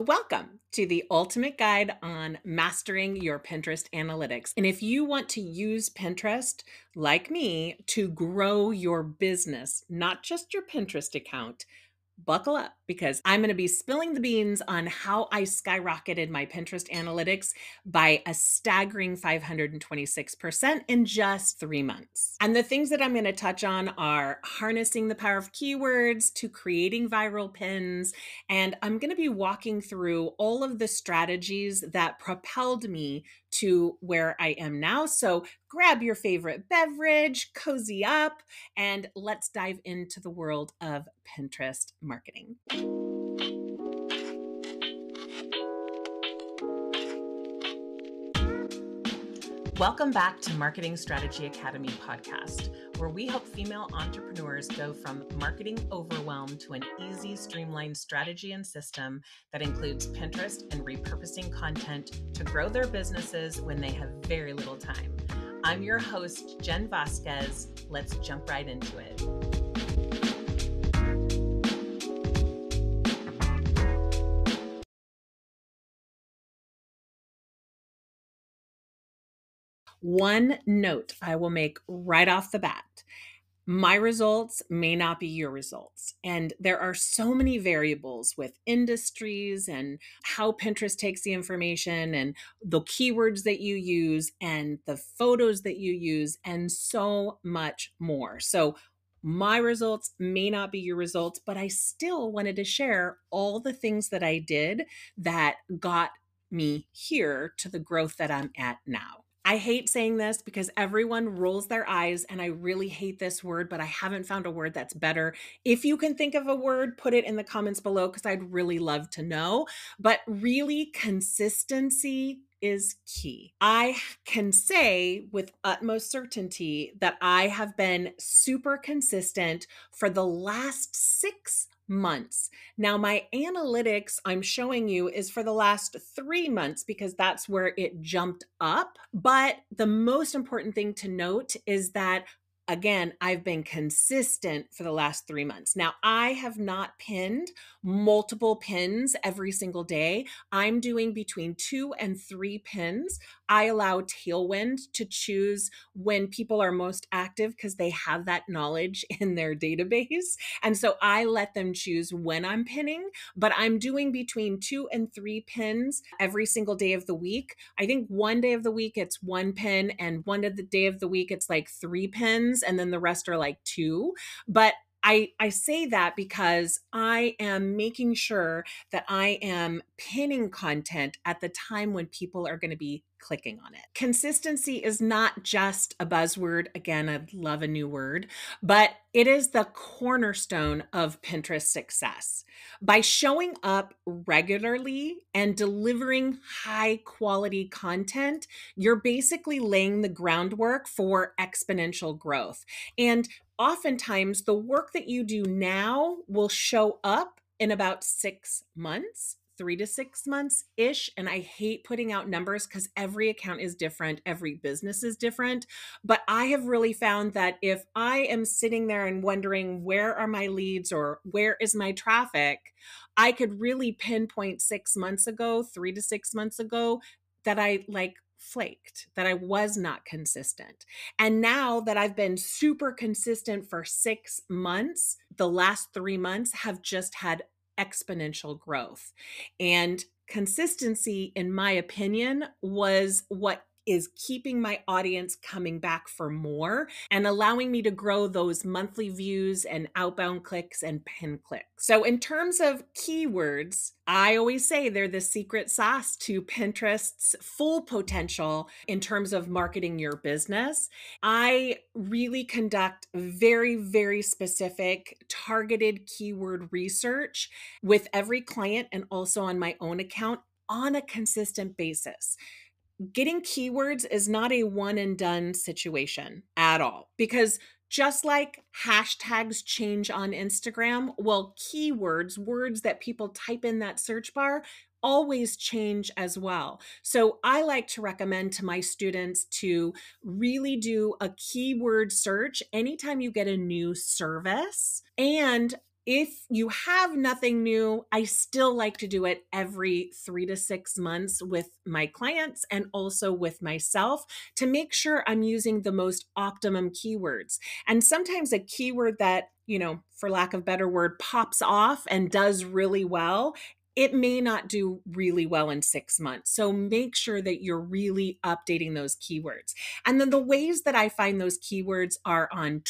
Welcome to the ultimate guide on mastering your Pinterest analytics. And if you want to use Pinterest, like me, to grow your business, not just your Pinterest account, buckle up because I'm going to be spilling the beans on how I skyrocketed my Pinterest analytics by a staggering 526% in just 3 months. And the things that I'm going to touch on are harnessing the power of keywords to creating viral pins. And I'm going to be walking through all of the strategies that propelled me to where I am now. So grab your favorite beverage, cozy up, and let's dive into the world of Pinterest marketing. Welcome back to Marketing Strategy Academy podcast, where we help female entrepreneurs go from marketing overwhelm to an easy, streamlined strategy and system that includes Pinterest and repurposing content to grow their businesses when they have very little time. I'm your host, Jen Vasquez. Let's jump right into it. One note I will make right off the bat. My results may not be your results. And there are so many variables with industries and how Pinterest takes the information and the keywords that you use and the photos that you use and so much more. So my results may not be your results, but I still wanted to share all the things that I did that got me here to the growth that I'm at now. I hate saying this because everyone rolls their eyes, and I really hate this word, but I haven't found a word that's better. If you can think of a word, put it in the comments below because I'd really love to know. But really, consistency is key. I can say with utmost certainty that I have been super consistent for the last 6 months. Now, my analytics I'm showing you is for the last 3 months because that's where it jumped up. But the most important thing to note is that again, I've been consistent for the last 3 months. Now, I have not pinned multiple pins every single day. I'm doing between 2 and 3 pins. I allow Tailwind to choose when people are most active because they have that knowledge in their database. And so I let them choose when I'm pinning, but I'm doing between 2 and 3 pins every single day of the week. I think one day of the week it's 1 pin, and one of the day of the week it's like 3 pins, and then the rest are like 2. But I say that because I am making sure that I am pinning content at the time when people are going to be clicking on it. Consistency is not just a buzzword. Again, I'd love a new word, but it is the cornerstone of Pinterest success. By showing up regularly and delivering high quality content, you're basically laying the groundwork for exponential growth. And oftentimes, the work that you do now will show up in about 6 months. 3 to 6 months-ish. And I hate putting out numbers because every account is different, every business is different. But I have really found that if I am sitting there and wondering where are my leads or where is my traffic, I could really pinpoint 6 months ago, 3 to 6 months ago, that I flaked, that I was not consistent. And now that I've been super consistent for 6 months, the last 3 months have just had exponential growth. And consistency, in my opinion, was what is keeping my audience coming back for more and allowing me to grow those monthly views and outbound clicks and pin clicks. So in terms of keywords, I always say they're the secret sauce to Pinterest's full potential in terms of marketing your business. I really conduct very, very specific targeted keyword research with every client and also on my own account on a consistent basis. Getting keywords is not a one and done situation at all, because just like hashtags change on Instagram, well, keywords, words that people type in that search bar, always change as well. So I like to recommend to my students to really do a keyword search anytime you get a new service, and If you have nothing new, I still like to do it every 3 to 6 months with my clients and also with myself to make sure I'm using the most optimum keywords. And sometimes a keyword that, for lack of a better word, pops off and does really well, it may not do really well in 6 months. So make sure that you're really updating those keywords. And then the ways that I find those keywords are on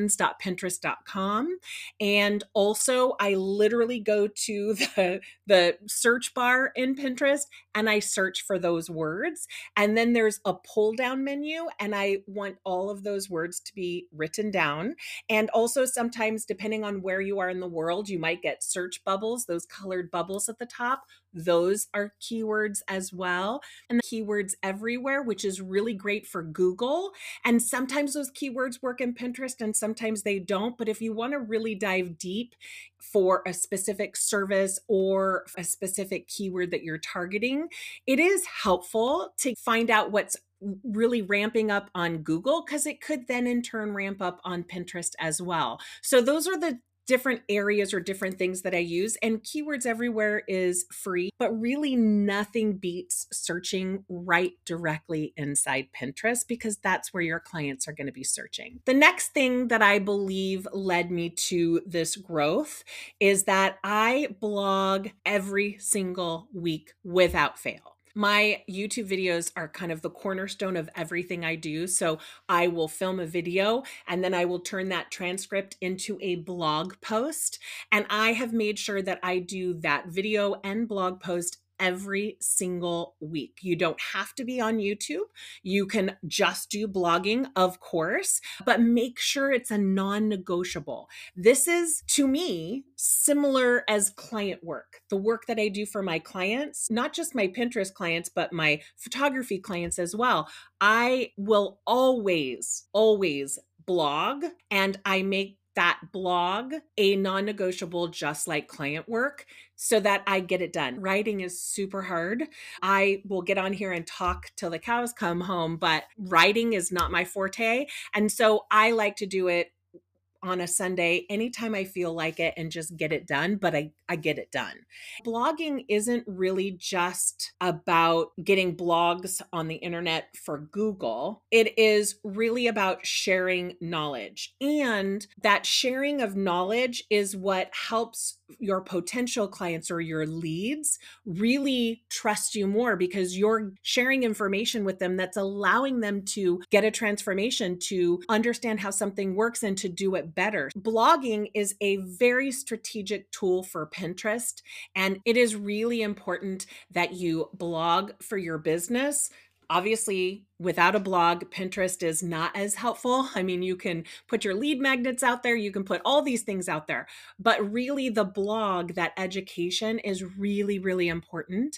trends.pinterest.com. And also, I literally go to the search bar in Pinterest and I search for those words. And then there's a pull down menu, and I want all of those words to be written down. And also, sometimes, depending on where you are in the world, you might get search bubbles, those colored bubbles at the top. Those are keywords as well. And keywords everywhere, which is really great for Google. And sometimes those keywords work in Pinterest and sometimes they don't. But if you want to really dive deep for a specific service or a specific keyword that you're targeting, it is helpful to find out what's really ramping up on Google, because it could then in turn ramp up on Pinterest as well. So those are the different areas or different things that I use. And Keywords Everywhere is free, but really nothing beats searching right directly inside Pinterest, because that's where your clients are going to be searching. The next thing that I believe led me to this growth is that I blog every single week without fail. My YouTube videos are kind of the cornerstone of everything I do. So I will film a video and then I will turn that transcript into a blog post. And I have made sure that I do that video and blog post every single week. You don't have to be on YouTube. You can just do blogging, of course, but make sure it's a non-negotiable. This is, to me, similar as client work. The work that I do for my clients, not just my Pinterest clients, but my photography clients as well. I will always blog, and I make that blog a non-negotiable, just like client work, so that I get it done. Writing is super hard. I will get on here and talk till the cows come home, but writing is not my forte. And so I like to do it on a Sunday, anytime I feel like it, and just get it done, but I get it done. Blogging isn't really just about getting blogs on the internet for Google. It is really about sharing knowledge. And that sharing of knowledge is what helps your potential clients or your leads really trust you more, because you're sharing information with them that's allowing them to get a transformation, to understand how something works, and to do it better. Blogging is a very strategic tool for Pinterest, and it is really important that you blog for your business. Obviously, without a blog, Pinterest is not as helpful. I mean, you can put your lead magnets out there, you can put all these things out there, but really the blog, that education, is really, really important.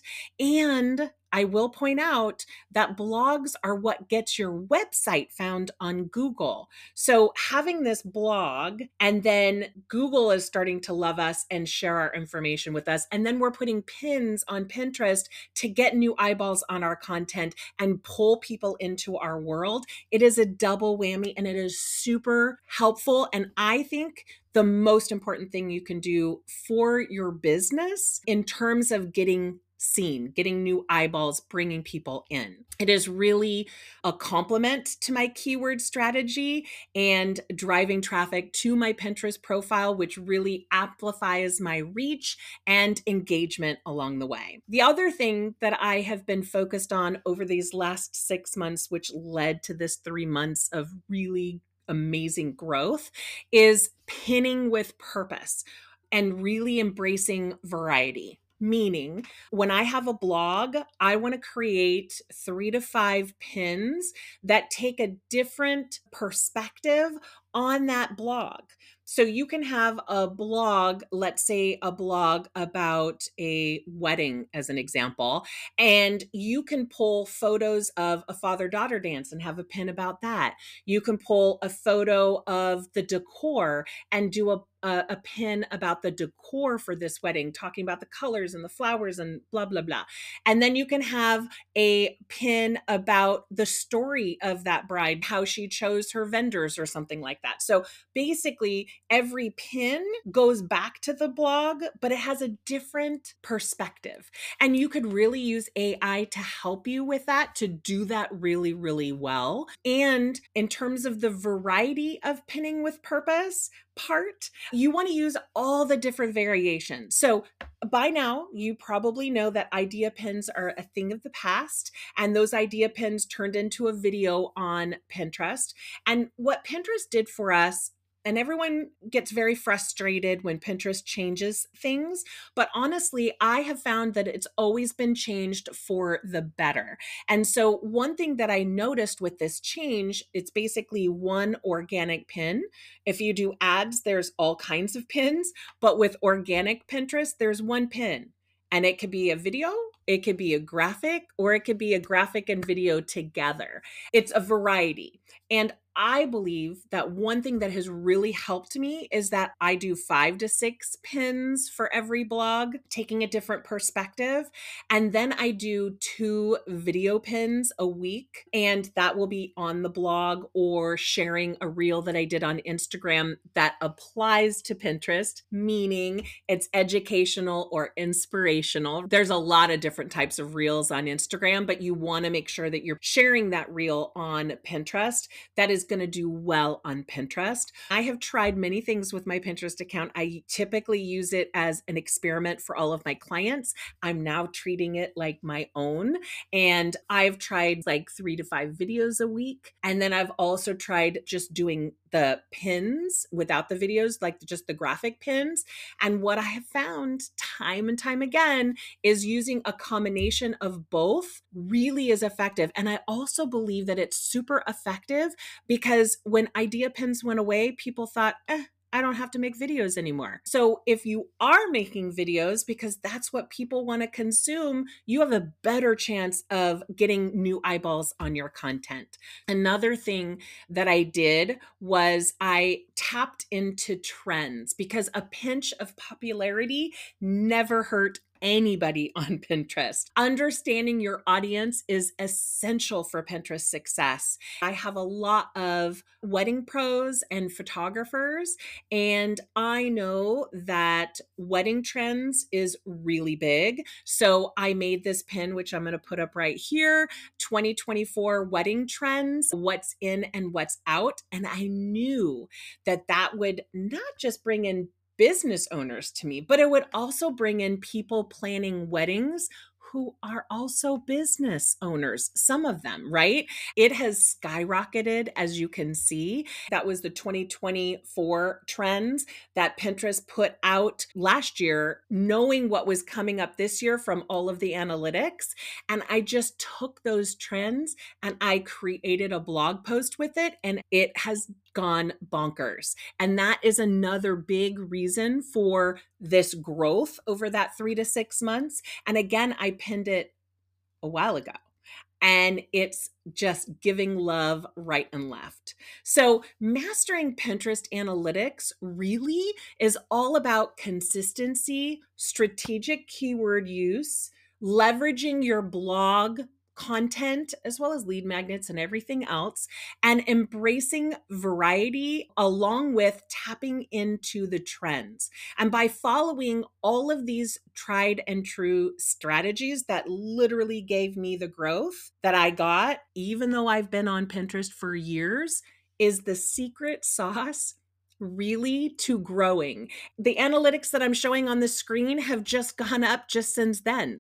And I will point out that blogs are what gets your website found on Google. So having this blog, and then Google is starting to love us and share our information with us. And then we're putting pins on Pinterest to get new eyeballs on our content and pull people into our world. It is a double whammy, and it is super helpful. And I think the most important thing you can do for your business in terms of getting seen, getting new eyeballs, bringing people in. It is really a complement to my keyword strategy and driving traffic to my Pinterest profile, which really amplifies my reach and engagement along the way. The other thing that I have been focused on over these last 6 months, which led to this 3 months of really amazing growth, is pinning with purpose and really embracing variety. Meaning, when I have a blog, I want to create 3 to 5 pins that take a different perspective on that blog. So you can have a blog, let's say a blog about a wedding as an example, and you can pull photos of a father-daughter dance and have a pin about that. You can pull a photo of the decor and do a pin about the decor for this wedding, talking about the colors and the flowers and blah, blah, blah. And then you can have a pin about the story of that bride, how she chose her vendors or something like that. So basically, every pin goes back to the blog, but it has a different perspective. And you could really use AI to help you with that, to do that really, really well. And in terms of the variety of pinning with purpose part, you want to use all the different variations. So by now, you probably know that idea pins are a thing of the past, and those idea pins turned into a video on Pinterest. And what Pinterest did for us, and everyone gets very frustrated when Pinterest changes things, but honestly, I have found that it's always been changed for the better. And so, one thing that I noticed with this change, it's basically one organic pin. If you do ads, there's all kinds of pins, but with organic Pinterest, there's one pin. And it could be a video, it could be a graphic, or it could be a graphic and video together. It's a variety. And I believe that one thing that has really helped me is that I do 5 to 6 pins for every blog, taking a different perspective. And then I do 2 video pins a week, and that will be on the blog or sharing a reel that I did on Instagram that applies to Pinterest, meaning it's educational or inspirational. There's a lot of different types of reels on Instagram, but you want to make sure that you're sharing that reel on Pinterest that is going to do well on Pinterest. I have tried many things with my Pinterest account. I typically use it as an experiment for all of my clients. I'm now treating it like my own. And I've tried like 3 to 5 videos a week. And then I've also tried just doing the pins without the videos, like just the graphic pins. And what I have found time and time again is using a combination of both really is effective. And I also believe that it's super effective because when idea pins went away, people thought, I don't have to make videos anymore. So if you are making videos because that's what people want to consume, you have a better chance of getting new eyeballs on your content. Another thing that I did was I tapped into trends because a pinch of popularity never hurt anybody on Pinterest. Understanding your audience is essential for Pinterest success. I have a lot of wedding pros and photographers, and I know that wedding trends is really big. So I made this pin, which I'm going to put up right here, 2024 wedding trends, what's in and what's out. And I knew that that would not just bring in business owners to me, but it would also bring in people planning weddings who are also business owners, some of them, right? It has skyrocketed, as you can see. That was the 2024 trends that Pinterest put out last year, knowing what was coming up this year from all of the analytics. And I just took those trends and I created a blog post with it, and it has gone bonkers. And that is another big reason for this growth over that 3 to 6 months. And again, I pinned it a while ago. And it's just giving love right and left. So, mastering Pinterest analytics really is all about consistency, strategic keyword use, leveraging your blog content as well as lead magnets and everything else, and embracing variety along with tapping into the trends. And by following all of these tried and true strategies that literally gave me the growth that I got, even though I've been on Pinterest for years, is the secret sauce really to growing. The analytics that I'm showing on the screen have just gone up just since then.